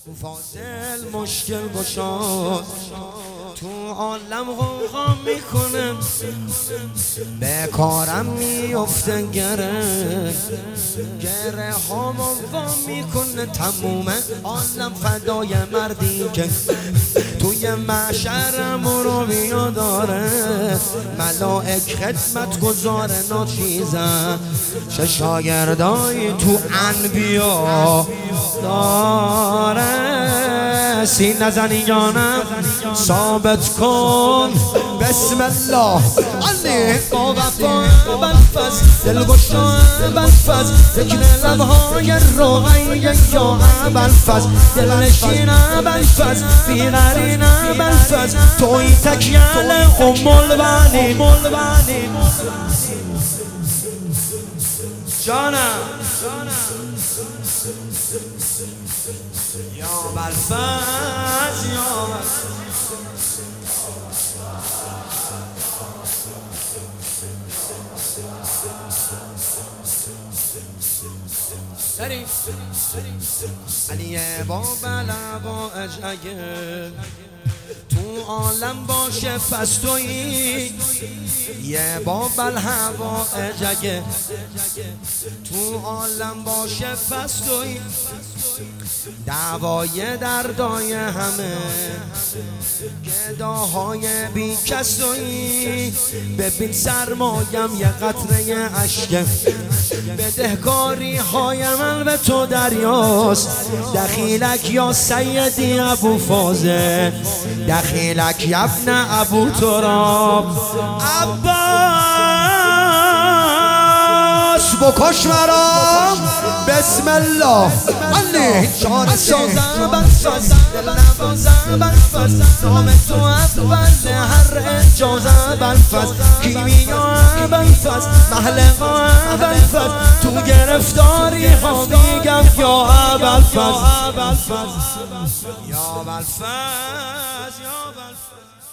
فاضل مشکل گشاد تو عالم غوغا میکنه، به کارم میفته گره هامو وا میکنه. تموم عالم فدای مردی که توی محشرم رو بیاداره، ملائک خدمت گزار ناچیزن، چه شاگردایی تو انبیا داره. سین نزنی جانم ثابت کن بسم الله. علی با وفا بلفز دلگشا بلفز، ذکر لبهای روغی یا بلفز، دلنشین بلفز بیغرین بلفز، توی تکیل الملبنی جانم یا بلفز یا علی با بلبا اجاگه تو عالم باشه پس تویی، یه بابل هوا اجاگه تو عالم باشه پس تویی، دعوای دردای همه گداهای بی کسویی. ببین سرمایم یه قطره عشق، بدهکاری های من به تو دریاست. دخیلک یا سیدی ابو فاضل، دخیلک یبن ابو تراب. عباس بکش مرام بسم الله. علی جان سازم بلفز دلنوازم بلفز، نام تو اول هر اجازم بلفز، کیمیا بلفز محلقا بلفز، تو گرفتاری ها میگم یا بلفز یا بلفز یا بلفز.